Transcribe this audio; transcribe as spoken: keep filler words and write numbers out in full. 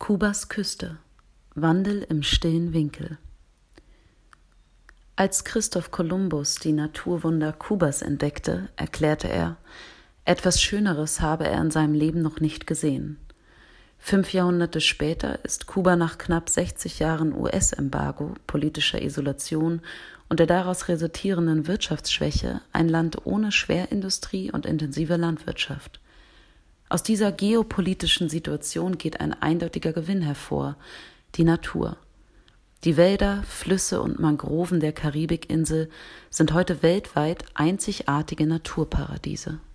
Kubas Küste. Wandel im stillen Winkel. Als Christoph Kolumbus die Naturwunder Kubas entdeckte, erklärte er, etwas Schöneres habe er in seinem Leben noch nicht gesehen. Fünf Jahrhunderte später ist Kuba nach knapp sechzig Jahren U S-Embargo, politischer Isolation und der daraus resultierenden Wirtschaftsschwäche ein Land ohne Schwerindustrie und intensive Landwirtschaft. Aus dieser geopolitischen Situation geht ein eindeutiger Gewinn hervor: die Natur. Die Wälder, Flüsse und Mangroven der Karibikinsel sind heute weltweit einzigartige Naturparadiese.